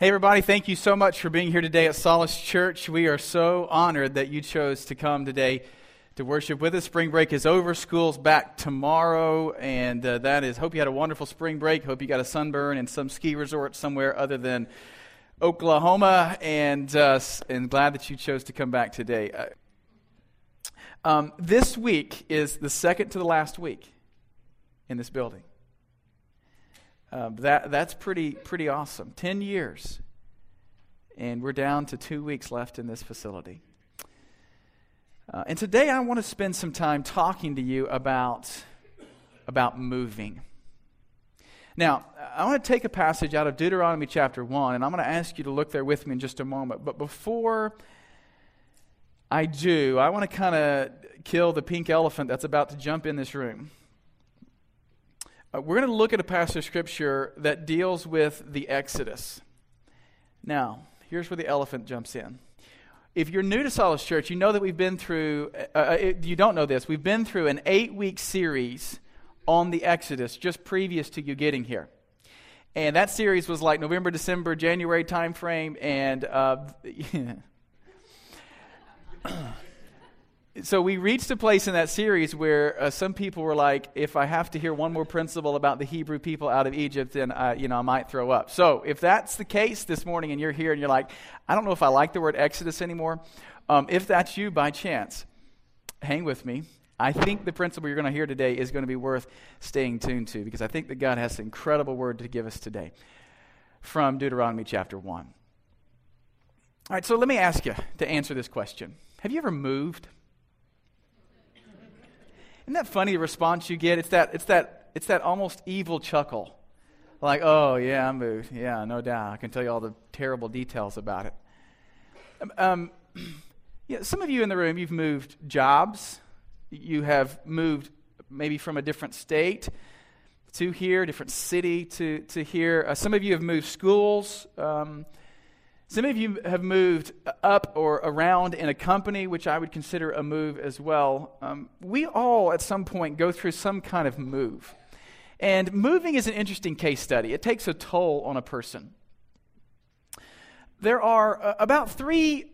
Hey everybody, thank you so much for being here today at Solace Church. We are so honored that you chose to come today to worship with us. Spring break is over, school's back tomorrow, and hope you had a wonderful spring break. Hope you got a sunburn in some ski resort somewhere other than Oklahoma, and glad that you chose to come back today. This week is the second to the last week in this building. That's pretty awesome. 10 years, and we're down to 2 weeks left in this facility. And today I want to spend some time talking to you about moving. Now, I want to take a passage out of Deuteronomy chapter 1, and I'm going to ask you to look there with me in just a moment. But before I do, I want to kind of kill the pink elephant that's about to jump in this room. We're going to look at a passage of Scripture that deals with the Exodus. Now, here's where the elephant jumps in. If you're new to Solace Church, you know that we've been through, you don't know this, we've been through an 8-week series on the Exodus just previous to you getting here. And that series was like November, December, January time frame, and so we reached a place in that series where some people were like, if I have to hear one more principle about the Hebrew people out of Egypt, then I might throw up. So if that's the case this morning and you're here and you're like, I don't know if I like the word Exodus anymore, if that's you by chance, hang with me. I think the principle you're going to hear today is going to be worth staying tuned to, because I think that God has an incredible word to give us today from Deuteronomy chapter 1. All right, so let me ask you to answer this question. Have you ever moved? Isn't that funny, the response you get? It's that almost evil chuckle. Like, oh, yeah, I moved. Yeah, no doubt. I can tell you all the terrible details about it. Some of you in the room, you've moved jobs. You have moved maybe from a different state to here, different city to here. Some of you have moved schools. Some of you have moved up or around in a company, which I would consider a move as well. We all, at some point, go through some kind of move. And moving is an interesting case study. It takes a toll on a person. There are about three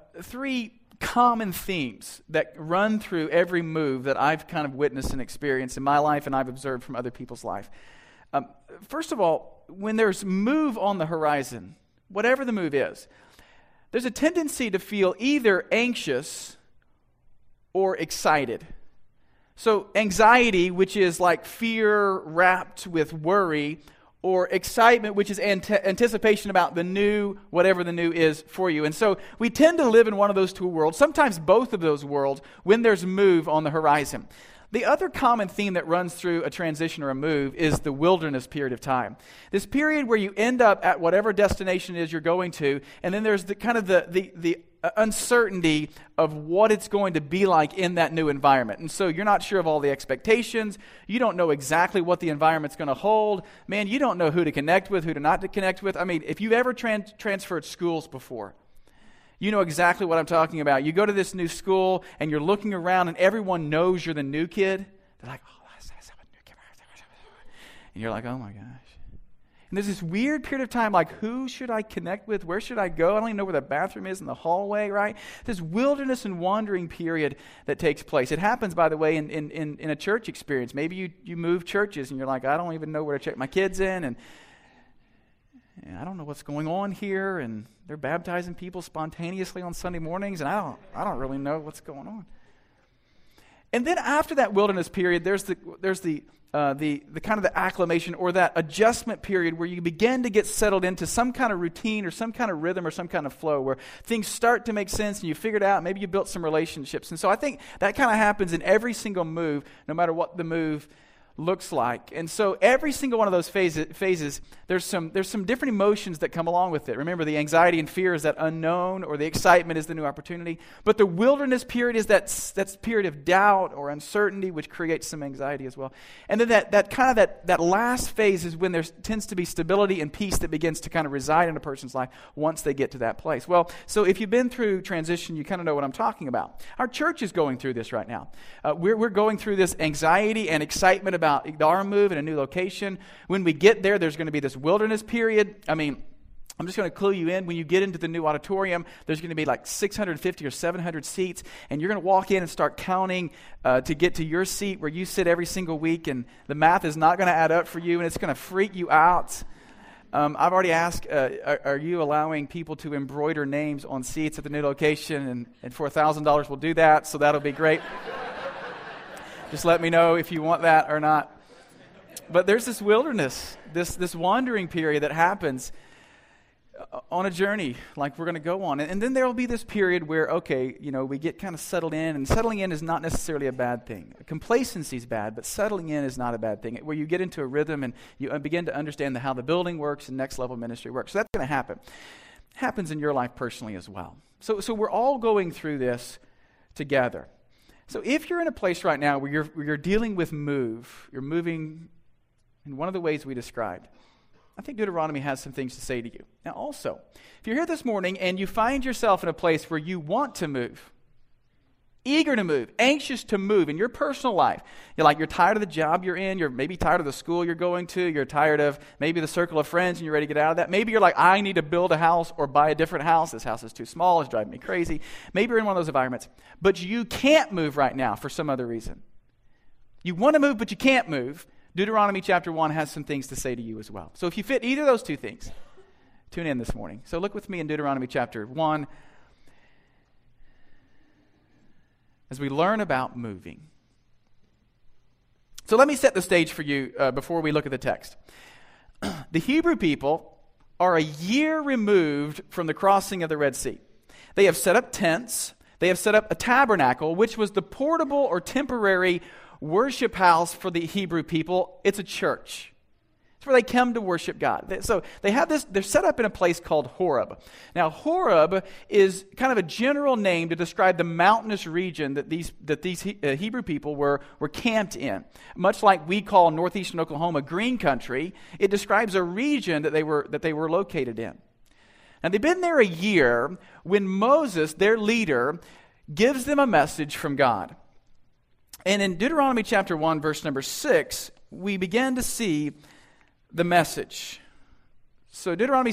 common themes that run through every move that I've kind of witnessed and experienced in my life and I've observed from other people's life. First of all, when there's move on the horizon, whatever the move is, there's a tendency to feel either anxious or excited. So anxiety, which is like fear wrapped with worry, or excitement, which is anticipation about the new, whatever the new is for you. And so we tend to live in one of those two worlds, sometimes both of those worlds, when there's move on the horizon. The other common theme that runs through a transition or a move is the wilderness period of time. This period where you end up at whatever destination it is you're going to, and then there's the kind of the uncertainty of what it's going to be like in that new environment. And so you're not sure of all the expectations. You don't know exactly what the environment's going to hold. Man, you don't know who to connect with, who to not to connect with. I mean, if you've ever transferred schools before, you know exactly what I'm talking about. You go to this new school, and you're looking around, and everyone knows you're the new kid. They're like, oh, that's a new kid. And you're like, oh, my gosh. And there's this weird period of time, like, who should I connect with? Where should I go? I don't even know where the bathroom is in the hallway, right? This wilderness and wandering period that takes place. It happens, by the way, in a church experience. Maybe you move churches, and you're like, I don't even know where to check my kids in, and I don't know what's going on here, and they're baptizing people spontaneously on Sunday mornings, and I don't really know what's going on. And then after that wilderness period, there's the kind of the acclimation or that adjustment period where you begin to get settled into some kind of routine or some kind of rhythm or some kind of flow where things start to make sense and you figured out, maybe you built some relationships. And so I think that kind of happens in every single move, no matter what the move looks like. And so every single one of those phases, there's some different emotions that come along with it. Remember, the anxiety and fear is that unknown, or the excitement is the new opportunity. But the wilderness period is that period of doubt or uncertainty, which creates some anxiety as well. And then that last phase is when there tends to be stability and peace that begins to kind of reside in a person's life once they get to that place. Well, so if you've been through transition, you kind of know what I'm talking about. Our church is going through this right now. We're going through this anxiety and excitement about our move in a new location. When we get there, there's going to be this wilderness period. I mean, I'm just going to clue you in. When you get into the new auditorium, there's going to be like 650 or 700 seats, and you're going to walk in and start counting to get to your seat where you sit every single week, and the math is not going to add up for you, and it's going to freak you out. I've already asked, are you allowing people to embroider names on seats at the new location? And for $1,000, we'll do that, so that'll be great. Just let me know if you want that or not. But there's this wilderness, this wandering period that happens on a journey like we're going to go on. And then there will be this period where, okay, we get kind of settled in, and settling in is not necessarily a bad thing. Complacency is bad, but settling in is not a bad thing, where you get into a rhythm and you begin to understand how the building works and next level ministry works. So that's going to happen. It happens in your life personally as well. So we're all going through this together. So if you're in a place right now where you're dealing with you're moving in one of the ways we described, I think Deuteronomy has some things to say to you. Now also, if you're here this morning and you find yourself in a place where you want to move, eager to move, anxious to move in your personal life, you're tired of the job you're in, you're maybe tired of the school you're going to, you're tired of maybe the circle of friends and you're ready to get out of that. Maybe you're like, I need to build a house or buy a different house. This house is too small, it's driving me crazy. Maybe you're in one of those environments, but you can't move right now for some other reason. You want to move, but you can't move. Deuteronomy chapter 1 has some things to say to you as well. So if you fit either of those two things, tune in this morning. So look with me in Deuteronomy chapter 1 as we learn about moving. So let me set the stage for you before we look at the text. The Hebrew people are a year removed from the crossing of the Red Sea. They have set up tents. They have set up a tabernacle, which was the portable or temporary worship house for the Hebrew people. It's a church. It's where they come to worship God. So they have this, they're set up in a place called Horeb. Now, Horeb is kind of a general name to describe the mountainous region that these Hebrew people were camped in. Much like we call northeastern Oklahoma green country, it describes a region that they were located in. And they've been there a year when Moses, their leader, gives them a message from God. And in Deuteronomy chapter 1, verse number 6, we begin to see the message. So Deuteronomy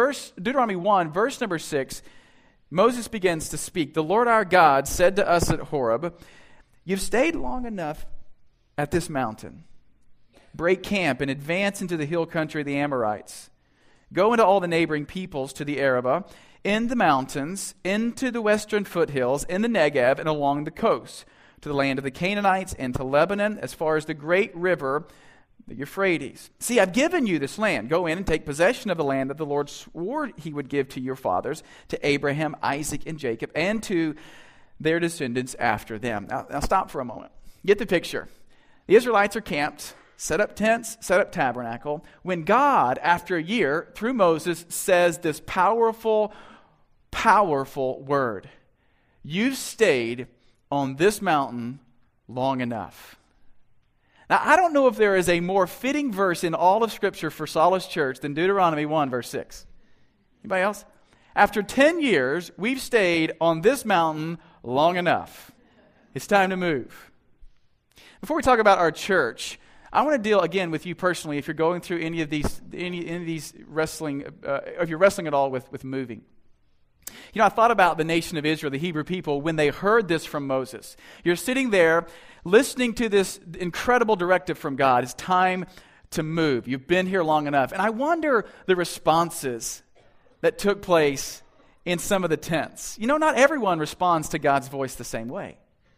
1, verse number 6, Moses begins to speak. The Lord our God said to us at Horeb, "You've stayed long enough at this mountain. Break camp and advance into the hill country of the Amorites. Go into all the neighboring peoples to the Arabah, in the mountains, into the western foothills, in the Negev, and along the coast, to the land of the Canaanites, and to Lebanon, as far as the great river, the Euphrates. See, I've given you this land. Go in and take possession of the land that the Lord swore he would give to your fathers, to Abraham, Isaac, and Jacob, and to their descendants after them." Now stop for a moment. Get the picture. The Israelites are camped, set up tents, set up tabernacle, when God, after a year, through Moses, says this powerful, powerful word. You've stayed on this mountain long enough. Now, I don't know if there is a more fitting verse in all of Scripture for Solace Church than Deuteronomy 1, verse 6. Anybody else? After 10 years, we've stayed on this mountain long enough. It's time to move. Before we talk about our church, I want to deal again with you personally if you're going through any of these wrestling, if you're wrestling at all with moving. I thought about the nation of Israel, the Hebrew people, when they heard this from Moses. You're sitting there listening to this incredible directive from God. It's time to move. You've been here long enough. And I wonder the responses that took place in some of the tents. Not everyone responds to God's voice the same way.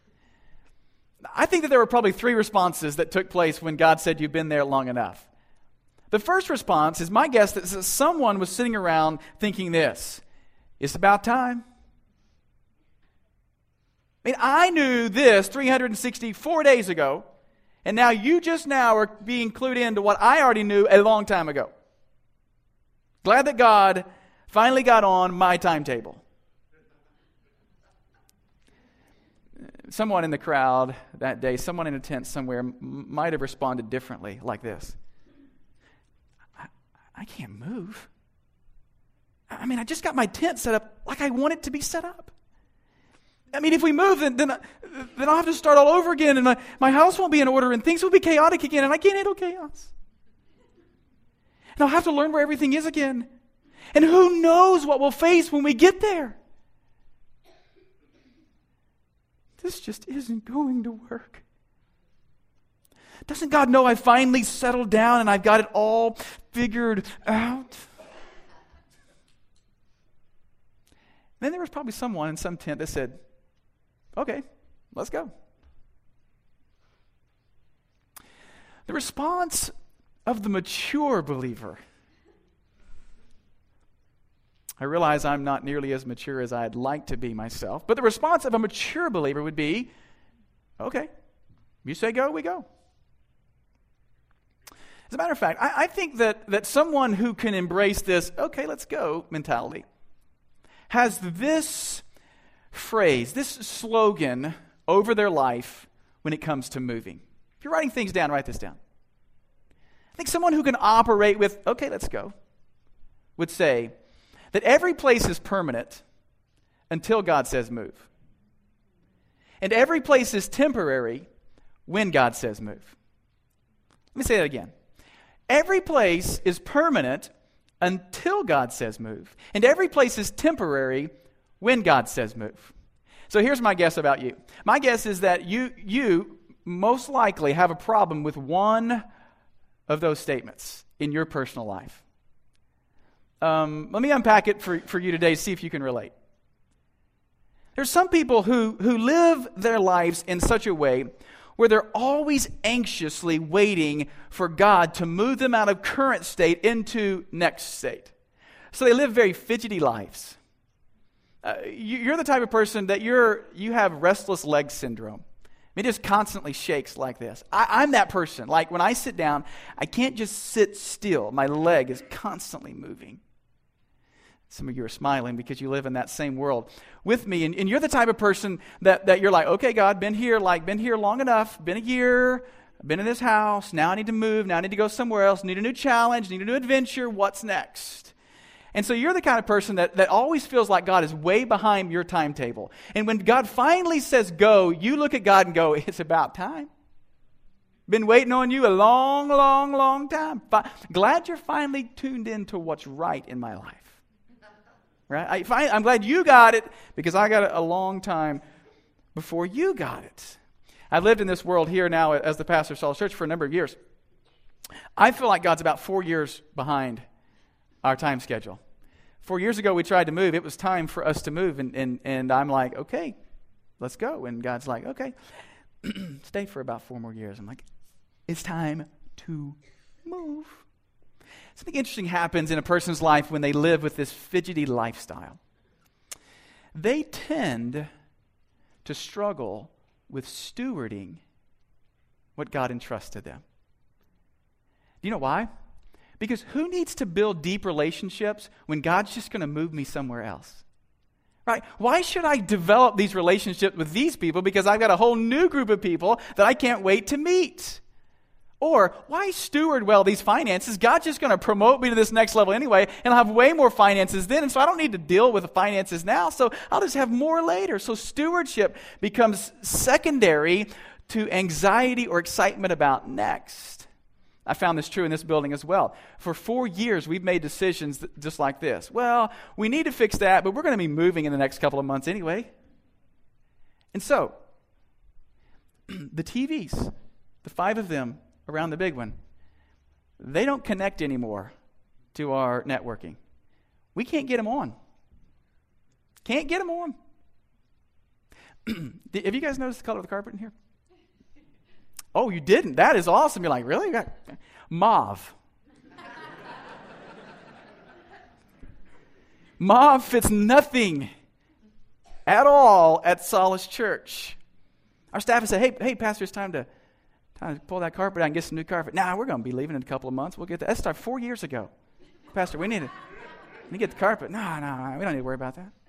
I think that there were probably 3 responses that took place when God said you've been there long enough. The first response is my guess that someone was sitting around thinking this: it's about time. I knew this 364 days ago, and now you just now are being clued into what I already knew a long time ago. Glad that God finally got on my timetable. Someone in the crowd that day, someone in a tent somewhere, might have responded differently, like this: I can't move. I just got my tent set up like I want it to be set up. If we move, then I'll have to start all over again, and my house won't be in order, and things will be chaotic again, and I can't handle chaos. And I'll have to learn where everything is again. And who knows what we'll face when we get there? This just isn't going to work. Doesn't God know I finally settled down and I've got it all figured out? Then there was probably someone in some tent that said, okay, let's go. The response of the mature believer. I realize I'm not nearly as mature as I'd like to be myself, but the response of a mature believer would be, okay, you say go, we go. As a matter of fact, I think that someone who can embrace this, okay, let's go mentality, has this phrase, this slogan over their life when it comes to moving. If you're writing things down, write this down. I think someone who can operate with, okay, let's go, would say that every place is permanent until God says move. And every place is temporary when God says move. Let me say that again. Every place is permanent until God says move. And every place is temporary when God says move. So here's my guess about you. My guess is that you most likely have a problem with one of those statements in your personal life. Let me unpack it for you today, see if you can relate. There's some people who live their lives in such a way where they're always anxiously waiting for God to move them out of current state into next state. So they live very fidgety lives. You're the type of person that you have restless leg syndrome. It just constantly shakes like this. I'm that person. Like when I sit down, I can't just sit still. My leg is constantly moving. Some of you are smiling because you live in that same world with me. And you're the type of person that you're like, okay, God, been here long enough, been a year, been in this house, now I need to move, now I need to go somewhere else, need a new challenge, need a new adventure, what's next? And so you're the kind of person that always feels like God is way behind your timetable. And when God finally says go, you look at God and go, it's about time. Been waiting on you a long, long, long time. Glad you're finally tuned into what's right in my life. Right? I'm glad you got it because I got it a long time before you got it. I've lived in this world here now as the pastor of Salt Church for a number of years. I feel like God's about 4 years behind our time schedule. 4 years ago we tried to move. It was time for us to move. And I'm like, okay, let's go. And God's like, okay, stay for about 4 more years. I'm like, it's time to move. Something interesting happens in a person's life when they live with this fidgety lifestyle. They tend to struggle with stewarding what God entrusted them. Do you know why? Because who needs to build deep relationships when God's just going to move me somewhere else? Right? Why should I develop these relationships with these people because I've got a whole new group of people that I can't wait to meet? Or, why steward well these finances? God's just going to promote me to this next level anyway, and I'll have way more finances then, and so I don't need to deal with the finances now, so I'll just have more later. So stewardship becomes secondary to anxiety or excitement about next. I found this true in this building as well. For 4 years, we've made decisions just like this. Well, we need to fix that, but we're going to be moving in the next couple of months anyway. And so, the TVs, the 5 of them, around the big one, they don't connect anymore to our networking. We can't get them on. Can't get them on. Have you guys noticed the color of the carpet in here? Oh, you didn't? That is awesome. You're like, really? Mauve. Mauve fits nothing at all at Solace Church. Our staff has said, hey, Pastor, it's time to pull that carpet out and get some new carpet. Nah, we're going to be leaving in a couple of months. We'll get that. That started 4 years ago. Pastor, we need to get the carpet. No, we don't need to worry about that.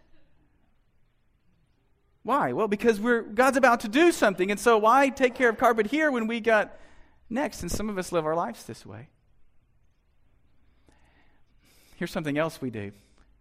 Why? Well, because God's about to do something, and so why take care of carpet here when we got next? And some of us live our lives this way. Here's something else we do.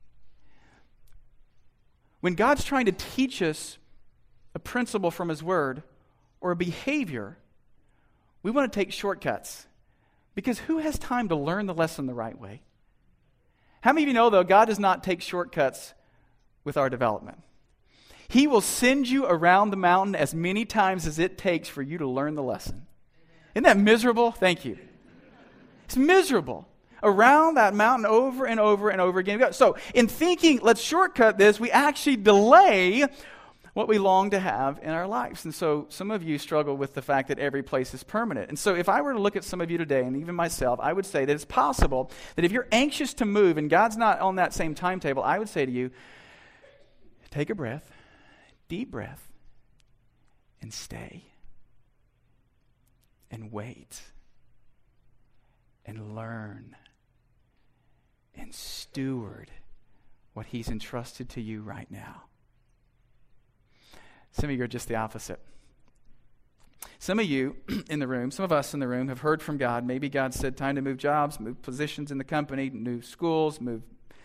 When God's trying to teach us a principle from His Word or a behavior, we want to take shortcuts because who has time to learn the lesson the right way? How many of you know, though, God does not take shortcuts with our development? He will send you around the mountain as many times as it takes for you to learn the lesson. Isn't that miserable? Thank you. It's miserable. Around that mountain over and over and over again. So in thinking, let's shortcut this, we actually delay what we long to have in our lives. And so some of you struggle with the fact that every place is permanent. And so if I were to look at some of you today, and even myself, I would say that it's possible that if you're anxious to move and God's not on that same timetable, I would say to you, take a breath, deep breath, and stay. And wait. And learn. And steward what He's entrusted to you right now. Some of you are just the opposite. Some of you in the room, some of us in the room have heard from God. Maybe God said time to move jobs, move positions in the company, new schools, move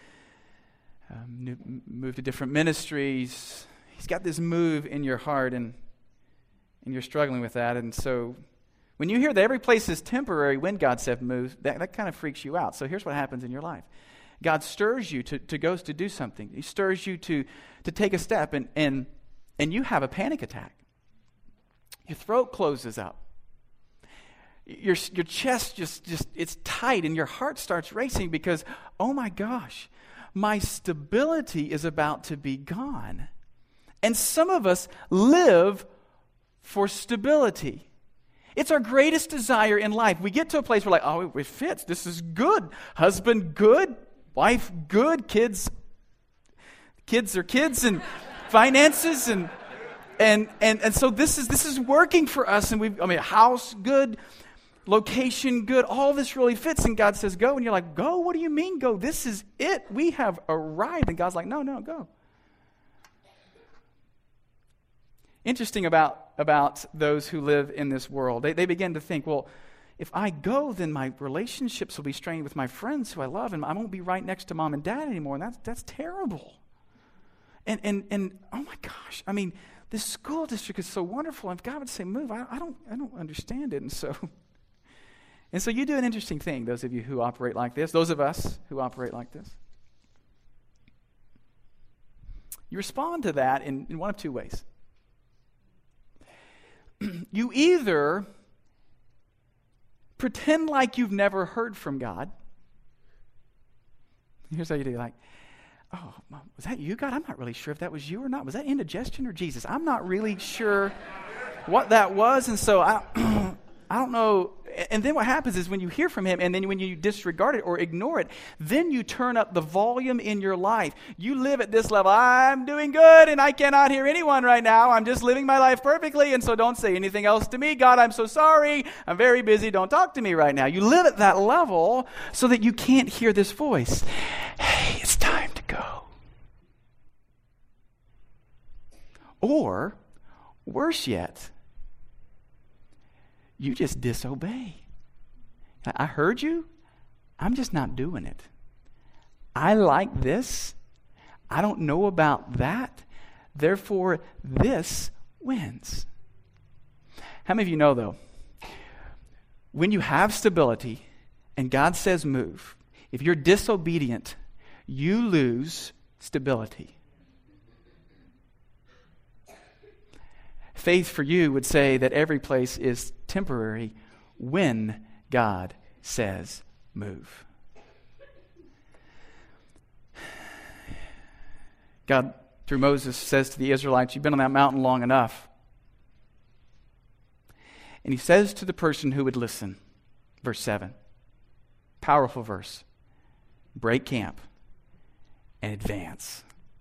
to different ministries. He's got this move in your heart, and you're struggling with that. And so when you hear that every place is temporary when God said move, that kind of freaks you out. So here's what happens in your life. God stirs you to go to do something. He stirs you to take a step, and you have a panic attack. Your throat closes up. Your chest just it's tight, and your heart starts racing because, oh my gosh, my stability is about to be gone. And some of us live for stability. It's our greatest desire in life. We get to a place where we're like, oh, it fits. This is good. Husband, good. Wife, good. Kids are kids, and finances, and so this is working for us. And house, good. Location, good. All this really fits. And God says, go. And you're like, go? What do you mean, go? This is it. We have arrived. And God's like, no, go. Interesting about those who live in this world. They begin to think, well, if I go, then my relationships will be strained with my friends who I love, and I won't be right next to mom and dad anymore, and that's terrible. And oh my gosh, this school district is so wonderful, and if God would say move, I don't understand it. And so you do an interesting thing, those of you who operate like this, those of us who operate like this. You respond to that in one of two ways. You either pretend like you've never heard from God. Here's how you do, oh, was that you, God? I'm not really sure if that was you or not. Was that indigestion or Jesus? I'm not really sure what that was, and so I don't know. And then what happens is when you hear from Him, and then when you disregard it or ignore it, then you turn up the volume in your life. You live at this level. I'm doing good, and I cannot hear anyone right now. I'm just living my life perfectly, and so don't say anything else to me. God, I'm so sorry. I'm very busy. Don't talk to me right now. You live at that level so that you can't hear this voice. Hey, it's time to go. Or, worse yet, you just disobey. I heard you. I'm just not doing it. I like this. I don't know about that. Therefore, this wins. How many of you know, though, when you have stability and God says move, if you're disobedient, you lose stability. Faith for you would say that every place is temporary when God says move. God, through Moses, says to the Israelites, you've been on that mountain long enough. And He says to the person who would listen, verse 7, powerful verse, break camp and advance.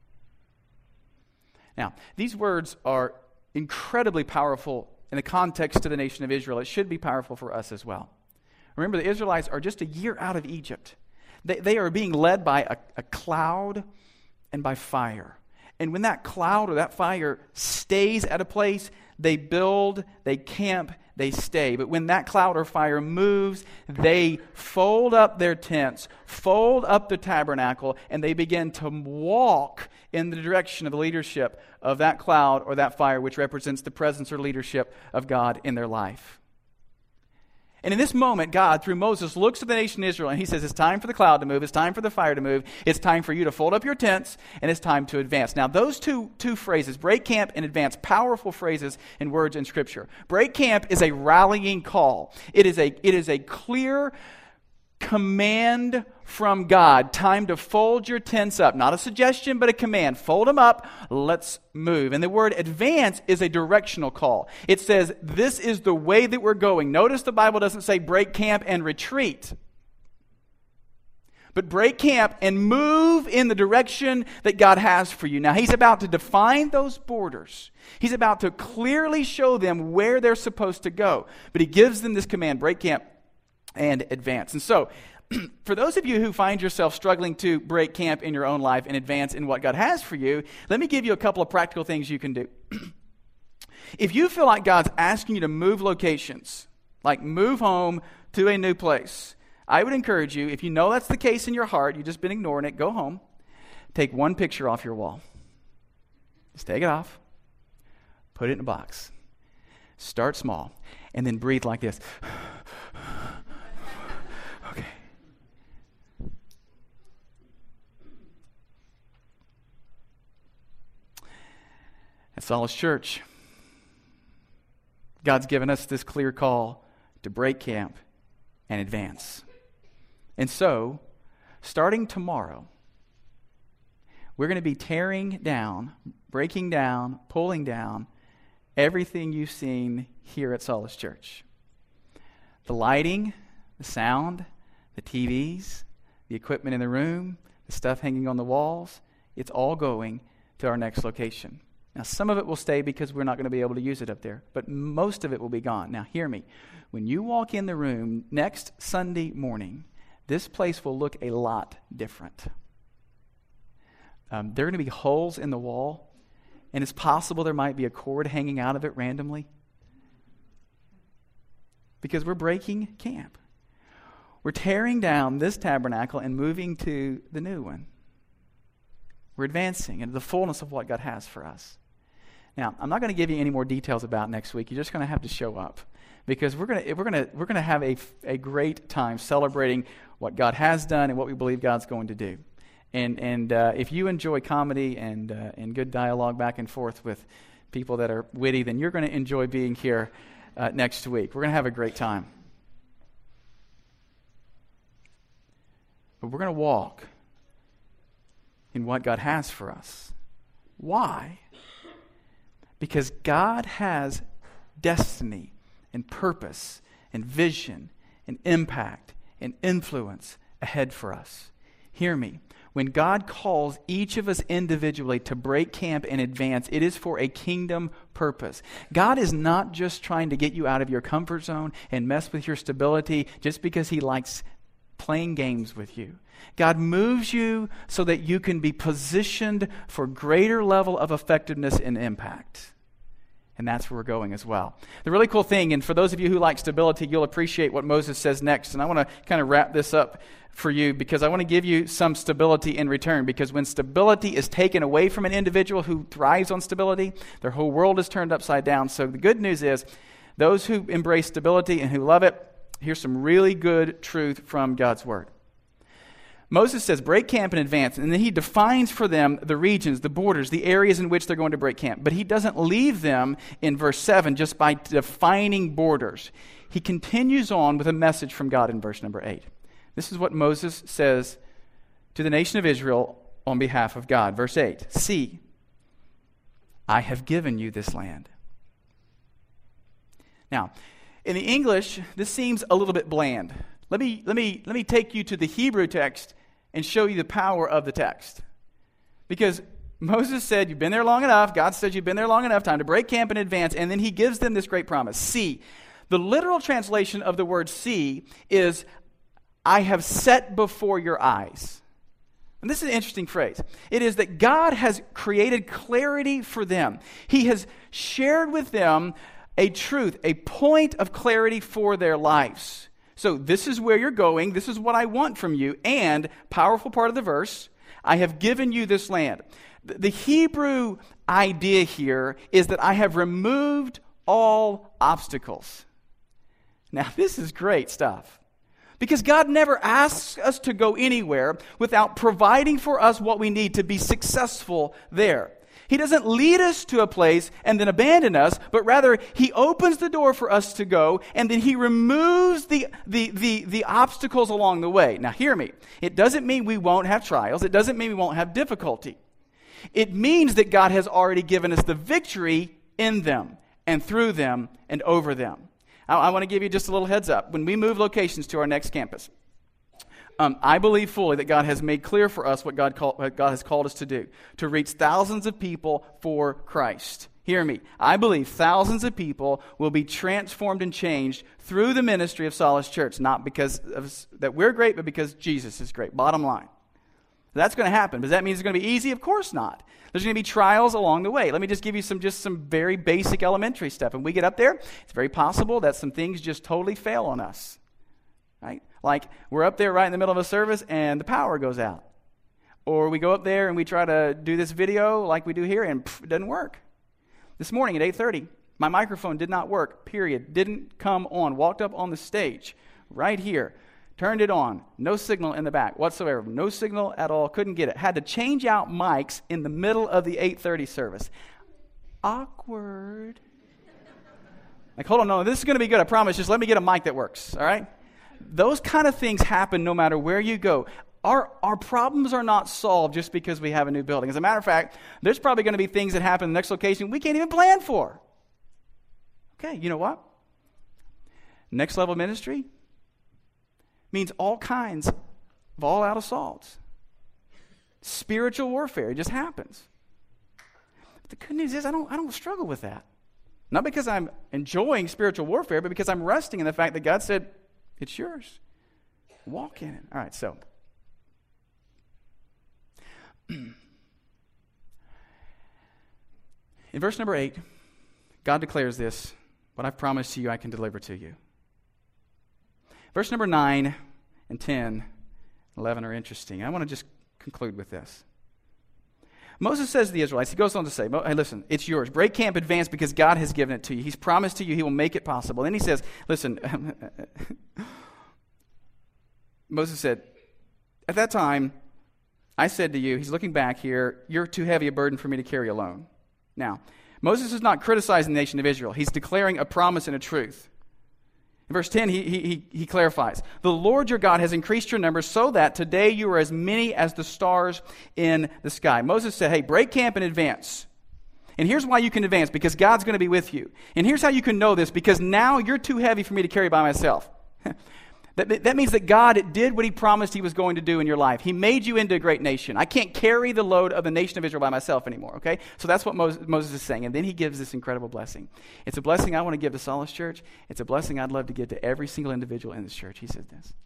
Now, these words are incredibly powerful in the context of the nation of Israel. It should be powerful for us as well. Remember, the Israelites are just a year out of Egypt. They are being led by a cloud and by fire. And when that cloud or that fire stays at a place, they build, they camp, they stay. But when that cloud or fire moves, they fold up their tents, fold up the tabernacle, and they begin to walk in the direction of the leadership of that cloud or that fire, which represents the presence or leadership of God in their life. And in this moment, God, through Moses, looks at the nation of Israel and he says, it's time for the cloud to move, it's time for the fire to move, it's time for you to fold up your tents, and it's time to advance. Now, those two phrases, break camp and advance, powerful phrases and words in Scripture. Break camp is a rallying call. It is a clear command from God. Time to fold your tents up. Not a suggestion, but a command. Fold them up. Let's move. And the word advance is a directional call. It says, this is the way that we're going. Notice the Bible doesn't say break camp and retreat, but break camp and move in the direction that God has for you. Now, he's about to define those borders. He's about to clearly show them where they're supposed to go. But he gives them this command, break camp and advance. And so, for those of you who find yourself struggling to break camp in your own life and advance in what God has for you, let me give you a couple of practical things you can do. If you feel like God's asking you to move locations, like move home to a new place, I would encourage you, if you know that's the case in your heart, you've just been ignoring it, go home, take one picture off your wall. Just take it off, put it in a box, start small, and then breathe like this. Okay. At Solace Church, God's given us this clear call to break camp and advance. And so, starting tomorrow, we're going to be tearing down, breaking down, pulling down everything you've seen here at Solace Church. The lighting, the sound, the TVs, the equipment in the room, the stuff hanging on the walls, it's all going to our next location. Now, some of it will stay because we're not going to be able to use it up there, but most of it will be gone. Now, hear me. When you walk in the room next Sunday morning, this place will look a lot different. There are going to be holes in the wall, and it's possible there might be a cord hanging out of it randomly because we're breaking camp. We're tearing down this tabernacle and moving to the new one. We're advancing into the fullness of what God has for us. Now, I'm not going to give you any more details about next week. You're just going to have to show up because we're going to have a great time celebrating what God has done and what we believe God's going to do. And if you enjoy comedy and good dialogue back and forth with people that are witty, then you're going to enjoy being here next week. We're going to have a great time. But we're going to walk in what God has for us. Why? Because God has destiny and purpose and vision and impact and influence ahead for us. Hear me. When God calls each of us individually to break camp and advance, it is for a kingdom purpose. God is not just trying to get you out of your comfort zone and mess with your stability just because he likes playing games with you. God moves you so that you can be positioned for greater level of effectiveness and impact. And that's where we're going as well. The really cool thing, and for those of you who like stability, you'll appreciate what Moses says next. And I want to kind of wrap this up for you because I want to give you some stability in return. Because when stability is taken away from an individual who thrives on stability, their whole world is turned upside down. So the good news is, those who embrace stability and who love it, here's some really good truth from God's Word. Moses says, break camp and advance, and then he defines for them the regions, the borders, the areas in which they're going to break camp. But he doesn't leave them in verse 7 just by defining borders. He continues on with a message from God in verse number 8. This is what Moses says to the nation of Israel on behalf of God. Verse 8, see, I have given you this land. Now, in the English, this seems a little bit bland. Let me take you to the Hebrew text and show you the power of the text. Because Moses said, you've been there long enough. God says you've been there long enough. Time to break camp and advance. And then he gives them this great promise. See. The literal translation of the word see is, I have set before your eyes. And this is an interesting phrase. It is that God has created clarity for them. He has shared with them a truth, a point of clarity for their lives. So this is where you're going. This is what I want from you. And, powerful part of the verse, I have given you this land. The Hebrew idea here is that I have removed all obstacles. Now, this is great stuff. Because God never asks us to go anywhere without providing for us what we need to be successful there. He doesn't lead us to a place and then abandon us, but rather He opens the door for us to go, and then He removes the obstacles along the way. Now hear me. It doesn't mean we won't have trials. It doesn't mean we won't have difficulty. It means that God has already given us the victory in them and through them and over them. I want to give you just a little heads up. When we move locations to our next campus, I believe fully that God has made clear for us what God has called us to do, to reach thousands of people for Christ. Hear me. I believe thousands of people will be transformed and changed through the ministry of Solace Church, not because that we're great, but because Jesus is great. Bottom line. That's going to happen. Does that mean it's going to be easy? Of course not. There's going to be trials along the way. Let me just give you some very basic elementary stuff. When we get up there, it's very possible that some things just totally fail on us. Right? Like we're up there right in the middle of a service and the power goes out. Or we go up there and we try to do this video like we do here and it doesn't work. This morning at 8:30, my microphone did not work, period. Didn't come on. Walked up on the stage right here. Turned it on. No signal in the back whatsoever. No signal at all. Couldn't get it. Had to change out mics in the middle of the 8:30 service. Awkward. Like, hold on, no, this is going to be good. I promise. Just let me get a mic that works, all right? Those kind of things happen no matter where you go. Our problems are not solved just because we have a new building. As a matter of fact, there's probably going to be things that happen in the next location we can't even plan for. Okay, you know what? Next level ministry means all kinds of all-out assaults. Spiritual warfare, it just happens. But the good news is I don't struggle with that. Not because I'm enjoying spiritual warfare, but because I'm resting in the fact that God said, it's yours. Walk in it. All right, so. In verse number 8, God declares this, what I've promised to you I can deliver to you. Verse number 9 and 10, 11 are interesting. I want to just conclude with this. Moses says to the Israelites, he goes on to say, hey, listen, it's yours. Break camp, advance because God has given it to you. He's promised to you he will make it possible. Then he says, listen, Moses said, at that time, I said to you, he's looking back here, you're too heavy a burden for me to carry alone. Now, Moses is not criticizing the nation of Israel. He's declaring a promise and a truth. In verse 10, he clarifies, the Lord your God has increased your numbers so that today you are as many as the stars in the sky. Moses said, hey, break camp and advance. And here's why you can advance, because God's going to be with you. And here's how you can know this, because now you're too heavy for me to carry by myself. That means that God did what he promised he was going to do in your life. He made you into a great nation. I can't carry the load of the nation of Israel by myself anymore, okay? So that's what Moses is saying. And then he gives this incredible blessing. It's a blessing I want to give to Solace Church. It's a blessing I'd love to give to every single individual in this church. He says this.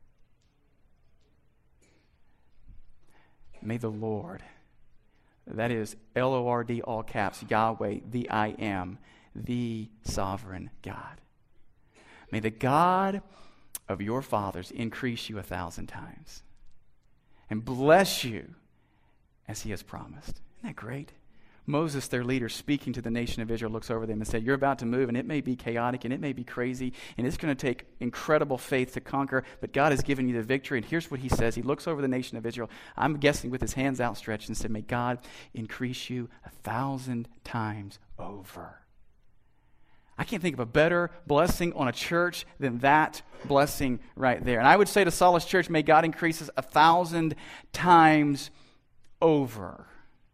May the Lord, that is L-O-R-D, all caps, Yahweh, the I am, the sovereign God. May the God of your fathers increase you 1,000 times and bless you as he has promised. Isn't that great? Moses, their leader, speaking to the nation of Israel, looks over them and said, you're about to move, and it may be chaotic, and it may be crazy, and it's going to take incredible faith to conquer, but God has given you the victory. And here's what he says. He looks over the nation of Israel, I'm guessing with his hands outstretched, and said, may God increase you 1,000 times over. I can't think of a better blessing on a church than that blessing right there. And I would say to Solace Church, may God increase us 1,000 times over.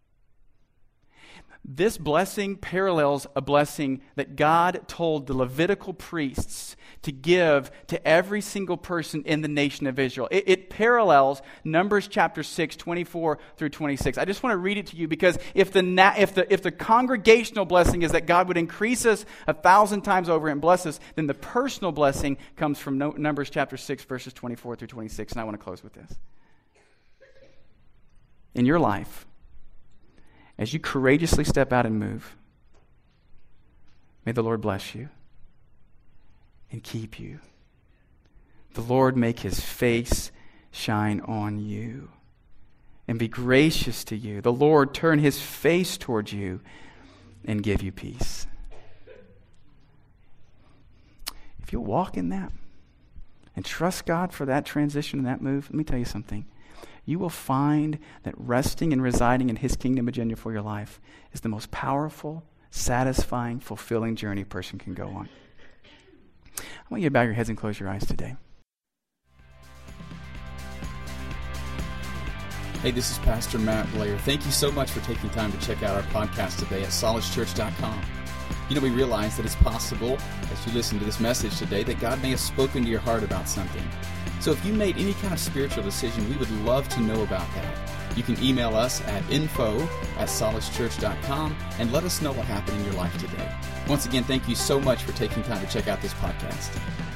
This blessing parallels a blessing that God told the Levitical priests to give to every single person in the nation of Israel. It parallels Numbers chapter 6, 24 through 26. I just want to read it to you because if the congregational blessing is that God would increase us 1,000 times over and bless us, then the personal blessing comes from Numbers chapter 6, verses 24 through 26. And I want to close with this. In your life, as you courageously step out and move, may the Lord bless you and keep you. The Lord make his face shine on you and be gracious to you. The Lord turn his face towards you and give you peace. if you'll walk in that and trust God for that transition and that move, let me tell you something. You will find that resting and residing in His kingdom agenda for your life is the most powerful, satisfying, fulfilling journey a person can go on. I want you to bow your heads and close your eyes today. Hey, this is Pastor Matt Blair. Thank you so much for taking time to check out our podcast today at solagechurch.com. You know, we realize that it's possible, as you listen to this message today, that God may have spoken to your heart about something. So if you made any kind of spiritual decision, we would love to know about that. You can email us at info@solagechurch.com and let us know what happened in your life today. Once again, thank you so much for taking time to check out this podcast.